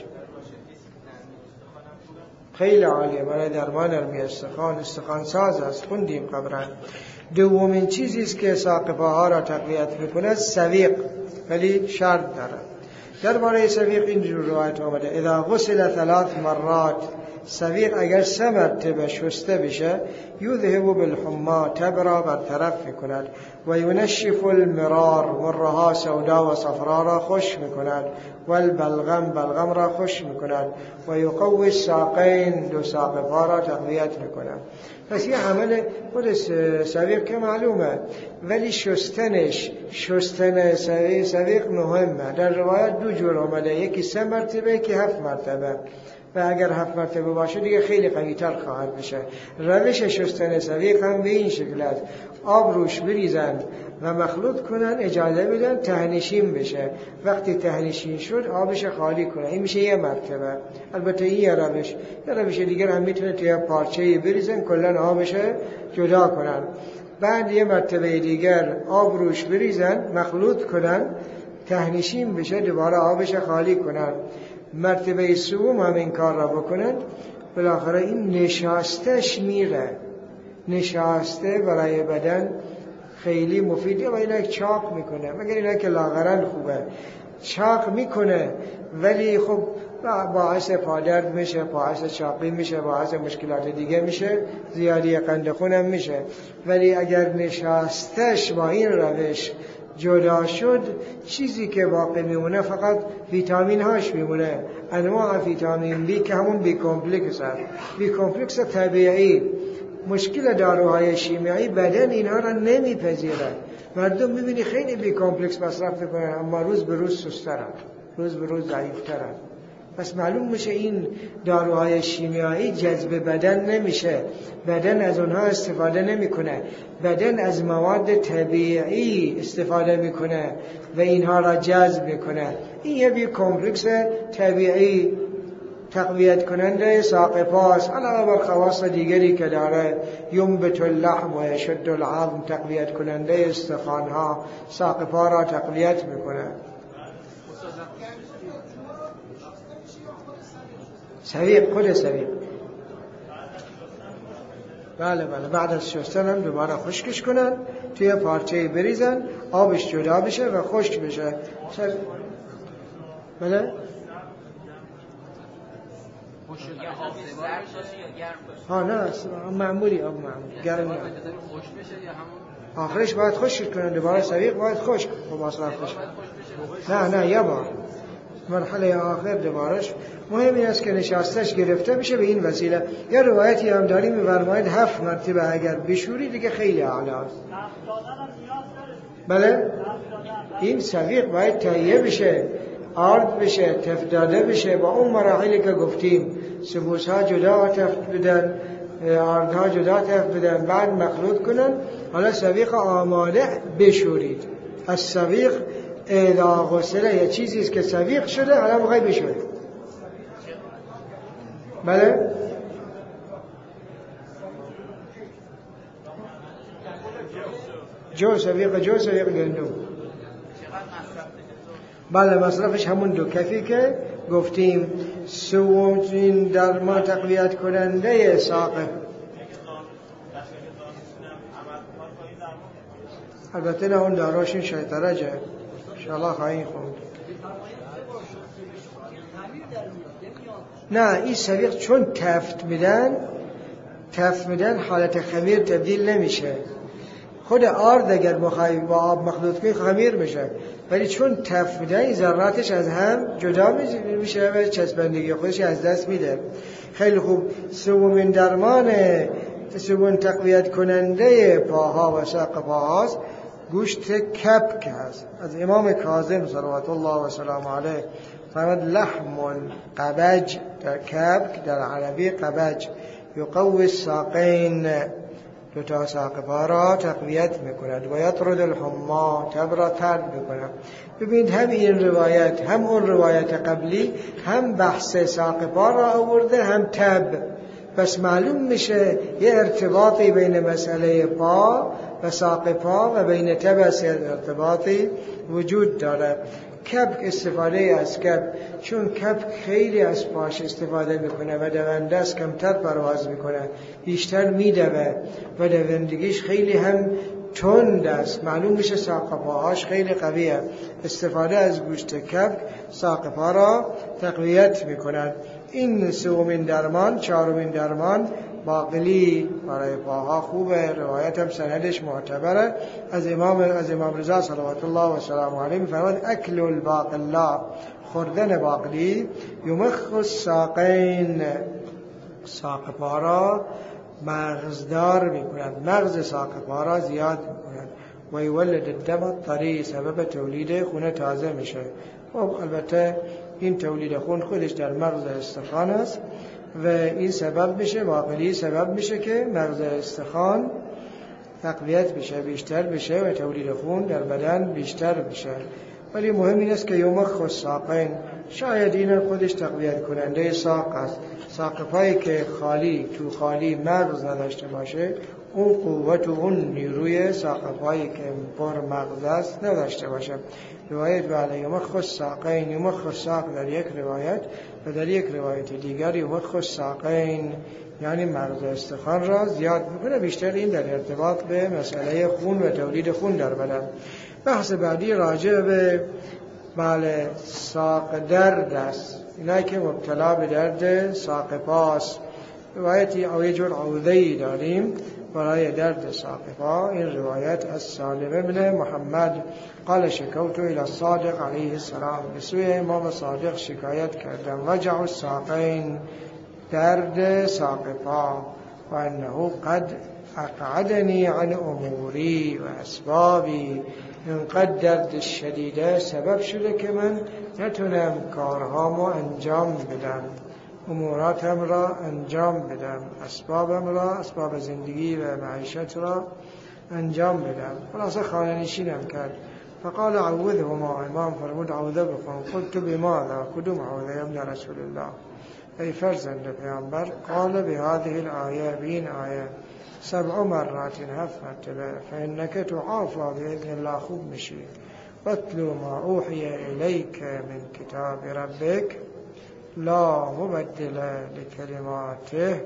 خیلی عالیه برای درمان نرمی استخوان، استخوان ساز است، خوندیم قبلا. دومین چیزی است که ساق پاها را تقویت میکند سویق، ولی شرط داره. درباره سویق اینجور روایت آمده: اذا غسل ثلاث مرات سویق اگر سه مرتبه شسته بشه یذهب بالحما، تب را برطرف میکند و ینشف المرار، مرها سودا و صفرا را خشک میکند و البلغم، بلغم را خشک میکند و یقوی الساقین، دو ساق پا را تقویت میکند. پس یه عمل خود سویق که معلومه، ولی شستنش شستن سویق مهمه. در روایت دو جور آمده، یکی سه مرتبه، یکی هفت مرتبه، و اگر هفت مرتبه باشه دیگه خیلی قوی‌تر خواهد بشه. روش شستن سویق هم به این شکل است: آب روش بریزن و مخلوط کنن، اجازه بدن تهنشین بشه. وقتی تهنشین شد آبش خالی کنن. این میشه یه مرتبه. البته این یه روش. یه روش دیگر هم میتونه توی پارچه‌ای بریزن، کلا آبش جدا کنن. بعد یه مرتبه دیگر آب روش بریزن، مخلوط کنن، تهنشین بشه، دوباره آبش خالی کنن. مرتبه سوم هم این کار را بکنند، بالاخره این نشاستش میره. نشاسته برای بدن خیلی مفیده و اینا چاق میکنه، مگر اینا که لاغرن خوبه، چاق میکنه ولی خب باعث پادرد میشه، باعث چاقی میشه، باعث مشکلات دیگه میشه، زیادی قند خونم میشه. ولی اگر نشاستش با این روش جدا شد، چیزی که باقی میمونه فقط ویتامین هاش میمونه، انواع ویتامین بی که همون بی کمپلکس هست، بی کمپلکس طبیعی. مشکل داروهای شیمیایی بدن اینها را نمیپذیره. مردم میبینی خیلی بی کمپلکس مصرف میکنن اما روز به روز سسترن، روز به روز ضعیفترن. پس معلوم میشه این داروهای شیمیایی جذب بدن نمیشه، بدن از اونها استفاده نمیکنه، بدن از مواد طبیعی استفاده میکنه و اینها را جذب میکنه. این یه بی کمپلکس طبیعی تقویت کننده ساق پاست، علاوه بر خواص دیگری که داره، ینبت اللحم و یشد العظم، تقویت کننده استخوانها، ساق پا را تقویت میکنه. سویق، خود سویق. بله بله، بعد از شستن هم دوباره خشکش کنن، توی پارچه بریزن، آبش جدا بشه و خشک بشه. سر... بله؟ ها نه، معمولی آب معمولی، گرم نه. آخرش باید خشک کنن، دوباره سویق باید خشک، خب اصلا خشک. نه نه، یه بار مرحله آخر دوبارش. مهم این است که نشاستش گرفته بشه به این وسیله. یه روایتی هم داریم می‌فرماید هفت مرتبه اگر بشوری دیگه خیلی اعلی است. بله؟ این سویق باید تهیه بشه، آرد بشه، تفت داده بشه با اون مراحلی که گفتیم. سبوس ها جدا تفت بدن، آردها جدا تفت بدن، بعد مخلوط کنن. حالا سویق آماده بشورید. از سویق اذا غسله یه چیزی است که سویق شده، حالا بخوای بشوری. بله؟ جو سویق، جو سویق گندم. بله، مصرفش همون دو کفی که گفتیم. سومین در ما تقویت کننده ساقه. البته نه، اون داراشون شیطرجه، انشاءالله خواهیم خوند. نه، این سویق چون تفت میدن تفت میدن حالت خمیر تبدیل نمیشه. خود آرد اگر بخوای با آب مخلوط کنی خمیر میشه، ولی چون تفت میدن این ذراتش از هم جدا میشه و چسبندگی خودش از دست میده. خیلی خوب. سومین درمان، سومین تقویت کننده پاها و ساق پاهاست گوشت کبک هست. از امام کاظم صلوات الله و سلام علیه فرمود لحم قبج، در کبک در عربی قبج، یقوی الساقین، دو تا ساق پا را تقویت میکند و یطرد الحما، تب را طرد میکند. ببینید هم این روایت هم اون روایت قبلی هم بحث ساق پا را آورده هم تب. پس معلوم میشه یه ارتباطی بین مسئله پا و ساق پا و بین تب ارتباطی وجود داره. کبک، استفاده از کبک، چون کبک خیلی از پاش استفاده میکنه و دونده از کمتر پرواز میکنه، بیشتر میدوه و دوندگیش خیلی هم تند است. معلوم میشه ساق پاهاش خیلی قویه. استفاده از گوشت کبک ساق پا را تقویت میکند. این سومین درمان. چهارمین درمان باقلی برای پاها خوبه، روایت هم سندش معتبره از امام از امام رضا صلوات الله و سلام علیه می‌فرماد اکل الباقلا، خوردن باقلی یمخ الساقین، ساق پا را مغزدار می‌کند، مغز ساق پا را زیاد می‌کند. و یولد الدم الطری، سبب تولید خون تازه میشه. خب البته این تولید خون خودش در مغز استخوان است و این سبب میشه، باقلی سبب میشه که مغز استخوان تقویت بشه، بیشتر بشه و تولید خون در بدن بیشتر بشه. ولی مهم این است که یمخ الساقین، شاید این خودش تقویت کننده ساق است. ساق پایی که خالی تو خالی مغز نداشته باشه، اون قوت و اون نیروی ساق پایی که پر مغز است نداشته باشه. روایت بله یمخ الساقین، یمخ الساق در یک روایت و در یک روایت دیگر یمخ الساقین یعنی مغز استخوان را زیاد میکنه. بیشتر این در ارتباط به مسئله خون و تولید خون در بدن. بحث بعدی راجع به بله ساق درد است، اینایی که مبتلا به درد ساق پاست. روایتی او یه جور عوضه‌ای داریم برای درد ساق پا. این روایت از سالم ابن محمد قال شکوت الى الصادق علیه السلام، به سوی امام صادق شکایت کردم وجع الساقین، درد ساق پا، و انه قد اقعدنی عن اموری و اسبابی، اینقدر درد شدیده سبب شده که من نتونم کارهامو انجام بدم، اموراتم را انجام بدم، اسبابم را، اسباب زندگی و معیشت را انجام بدم. خلاصه خانه نشینم کرد. فقال عوذهما، امام فرمود عوذه بکن. قلت بماذا، کدوم عوذه ابن رسول الله ای فرزند پیامبر؟ قال بهذه الآیه، بین آیه سبع مرات، هفت مرتبه، فإنك تعافى بإذن الله، خوب میشی. واتلو ما اوحی الیک من کتاب ربک لا مبدل لکلماته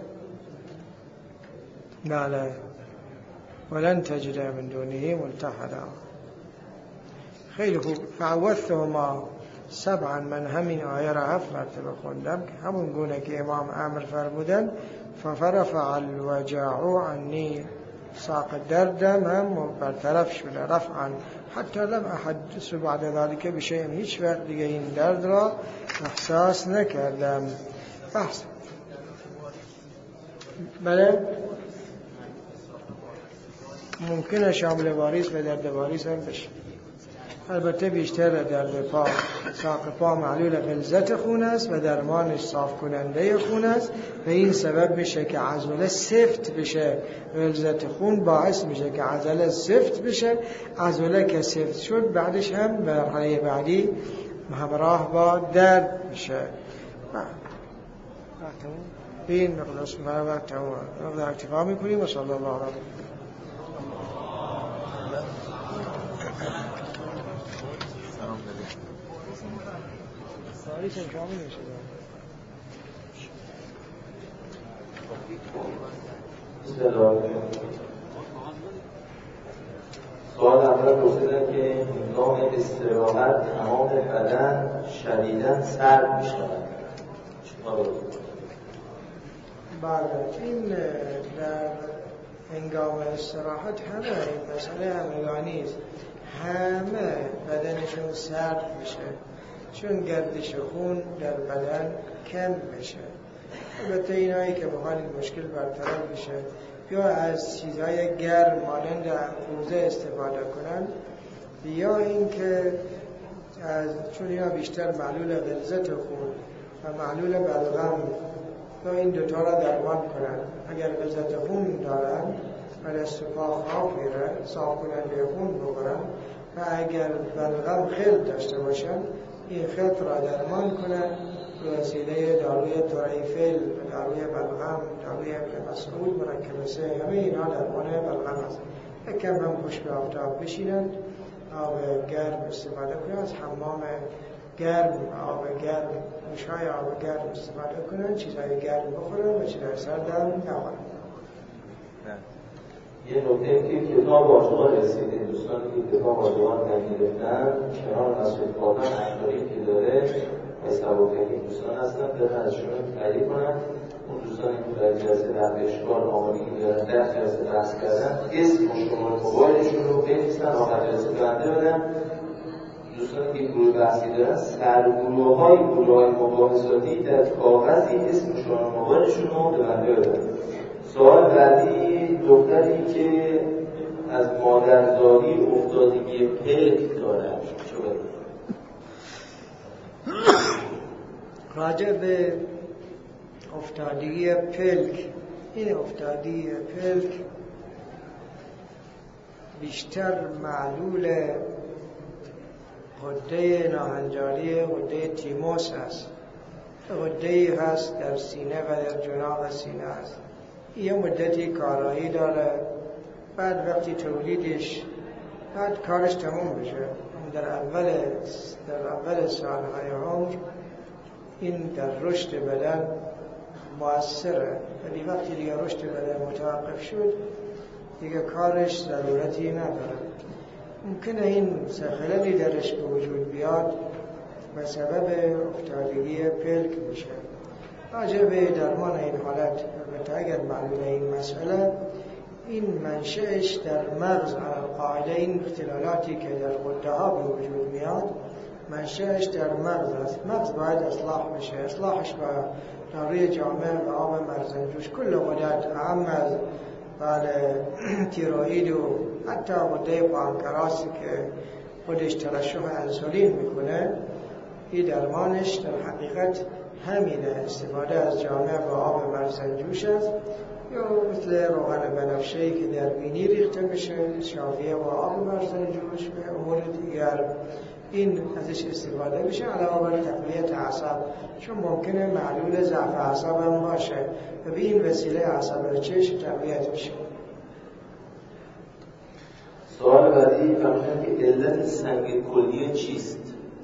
بله ولن تجد من دونه ملتحدا. خیلی خوب. فعوذتهما سبعا، من همین آیه را هفت مرتبه خوندم که همون گونه که امام امر فرمودن. ففرفع الوجع عنی، ساق دردم هم برطرف شده، رفعا حتی لم احدث بعد ذلك بشیء، هیچ وقت دیگه این درد را احساس نکردم. بحث بله ممکنه شامل واریس و درد واریس هم بشه. البته بیشتر درد پا، ساق پا معلول غلظت خون است و درمانش صاف کننده خون است و این سبب میشه که عضله سفت بشه. غلظت خون باعث میشه که عضله سفت بشه. عضله که سفت شد بعدش هم مرحله بعدی همراه با درد میشه. این مقدس مقدس تمام مقدس اکتفا میکنیم و صلی الله علیه سوالی چند کامی میشه سوال اول پرسیدن که هنگام استراحت تمام بدن شدیداً سرد می شود. بله این در هنگام استراحت همه این مسئله همگانی است، همه بدنشون سرد میشه چون گردش خون در بدن کم بشه. البته اینایی که بخوان این مشکل برطرف بشه یا از چیزهای گرم مانند کوزه استفاده کنن یا این که از چون اینا بیشتر معلول غلظت خون و معلول بلغم تا این دوتا را درمان کنن. اگر غلظت خون دارن و دست و پا خواب میره صاف کننده خون بخورن و اگر بلغم خلط داشته باشن این خلط را درمان کنن به وسیله داروی توریفل و داروی بلغم، داروی ابن مسعود، مرکب سه، همه اینا درمان بلغم است. یکم هم خوش به آفتاب بشینند، آب گرم استفاده کنند، از حمام گرم آب گرم، موشهای آب گرم استفاده کنند، چیزهای گرم بخورن و چیزهای سرد هم نخورن. یه نکته که کتاب آشغال رسیده، دوستانی که کتاب آشغال نمی‌گرفتن کنار مسجد خاتم اشعاری که داره و سواقعی دوستان هستن برن ازشون تعریف کنن. اون دوستانی که در جلسه دردشکار آمادگی دارن در جلسه بحث کردن اسم و شماره موبایلشون رو بنویسن، آخر جلسه بنده بدن. دوستانی که گروه بحثی دارن سرگروه های گروه های مباحثاتی در کاغذی اسم و شماره موبایلشون رو به بنده بدن. سوال بعدی دختری که از مادرزاری افتادگی پلک دارد چه باید؟ راجع به افتادگی پلک، این افتادگی پلک بیشتر معلول غده ناهنجاری غده تیموس است. غده‌ای هست در سینه و در جناح سینه است. یه مدتی کارایی داره، بعد وقتی تولیدش بعد کارش تموم بشه. در اول در اول سالهای عمر این در رشد بدن مؤثره، ولی وقتی دیگه رشد بدن متوقف شد دیگه کارش ضرورتی نداره. ممکنه این خللی درش به وجود بیاد به سبب افتادگی پلک بشه. راجع به درمان این حالت البته اگر معلومه این مسئله، این منشأش در مغز، قاعده این اختلالاتی که در غده ها به وجود میاد منشأش در مغز است. مغز باید اصلاح بشه. اصلاحش با داروی جامع و آب مرزنجوش. کل غدات اهم از بله تیروئید و حتی غده پانکراس که خودش ترشح انسولین میکنه، این درمانش در حقیقت همینه، استفاده از جامع و آب مرزنجوش است، یا مثل روغن بنفشه‌ای که در بینی ریخته میشه، شافیه و آب مرزنجوش به امور دیگر این ازش استفاده بشه، علاوه بر تقویت اعصاب، چون ممکنه معلول ضعف اعصاب هم باشه و به این وسیله اعصاب چشم تقویت بشه. سوال بعدی فرمودن که علت سنگ کلیه چیست؟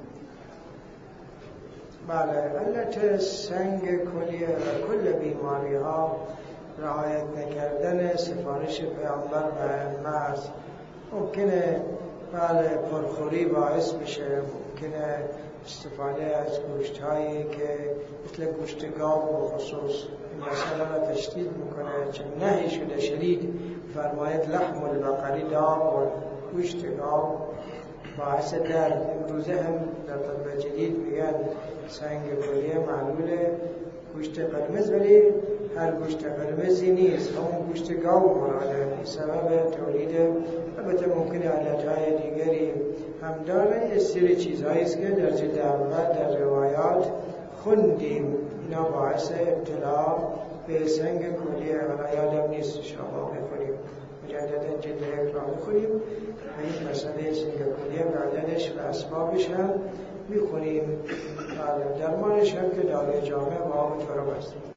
بله، علت سنگ کلیه و کل بیماری ها رعایت نکردن سفارش پیامبر و محض. ممکنه بله پرخوری باعث بشه، ممکنه استفاده از گوشت هایی که مثل گوشت گاو به خصوص این مسئله را تشدید میکنه، چون نهی شده شدید فرماید لحم البقری داغ و گوشت گاو باعث درد. امروزه هم در طب جدید میگن سنگ کلیه معلول گوشت قرمز، ولی هر گوشت قرمزی نیست، همون گوشت گاو مراده سبب تولید. البته ممکنه علتهای دیگری هم داره. یه سری چیزهایی است که در جلد اول در روایات خوندیم، اینا باعث ابتلا به سنگ کلیه. حالا یادم نیست، شما بخونیم مجددا جلد یک را بخونیم و این مسئله سنگ کلیه بعدنش و اسبابش هم میخونیم. درمانش هم که داروی جامع و آب تراب است.